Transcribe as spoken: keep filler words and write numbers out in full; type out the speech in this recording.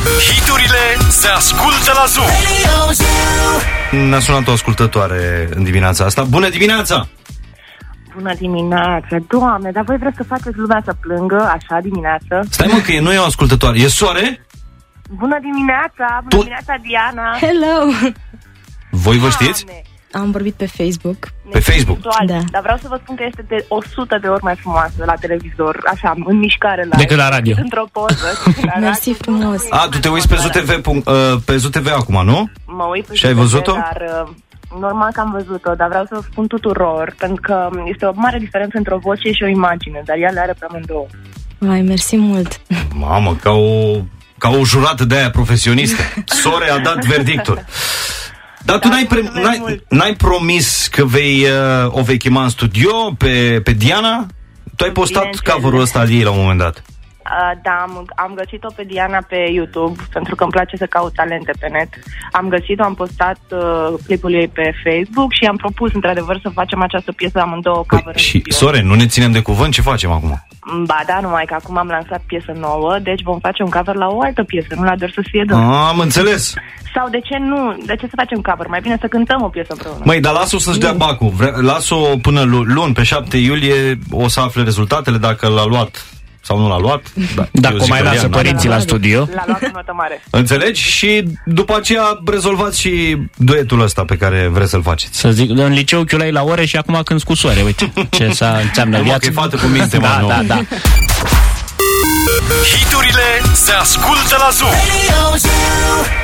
Hiturile se ascultă la Zoo. Ne-a sunat o ascultătoare în dimineața asta. Bună dimineața! Bună dimineața, Doamne, dar voi vreți să faceți lumea să plângă așa dimineață? Stai mă, că e, nu e o ascultătoare, e Soare? Bună dimineața, bună tu... dimineața, Diana. Hello! Voi vă știți? Doamne. Am vorbit pe Facebook. Pe Facebook? Da. Dar vreau să vă spun că este de o sută de ori mai frumoasă la televizor, așa, în mișcare la decât la radio. Într-o poză. Mersi frumos. A, tu te uiți pe ZoTV, pe ZoTV acum, nu? Mă uit pe Și ai văzut-o? Dar, normal că am văzut-o, dar vreau să vă spun tuturor, pentru că este o mare diferență între o voce și o imagine, dar ea le are pe amândouă. Vai, mersi mult. Mamă, ca o, ca o jurată de aia profesionistă. Sore a dat verdictul. Dar tu da, n-ai, pre- n-ai, n-ai promis că vei, uh, o vei chema în studio pe, pe Diana? Tu ai postat cover-ul ăsta al ei la un moment dat. Uh, da, am, am găsit-o pe Diana pe YouTube, pentru că îmi place să caut talente pe net. Am găsit-o, am postat uh, clipul ei pe Facebook și am propus, într-adevăr, să facem această piesă amândouă cover. Păi, și, Sore, nu ne ținem de cuvânt? Ce facem acum? Ba da, numai că acum am lansat piesă nouă, deci vom face un cover la o altă piesă, nu la doar să fie două. Am înțeles. Sau de ce nu? De ce să facem cover? Mai bine să cântăm o piesă împreună. Măi, dar las-o să-și dea bacul. Vre- las-o până luni, pe șapte iulie, o să afle rezultatele, dacă l-a luat sau nu l-a luat. Da, dacă o mai lasă părinții la studio. L-a luat în notă mare. Înțelegi? Și după aceea rezolvați și duetul ăsta pe care vreți să-l faceți. Să zic, în liceu chiulai la ore și acum când cu soare. Uite ce s-a înseamnă viața. Că e fată cu minte, da, mă, da, da. Hiturile se ascultă la Zoo.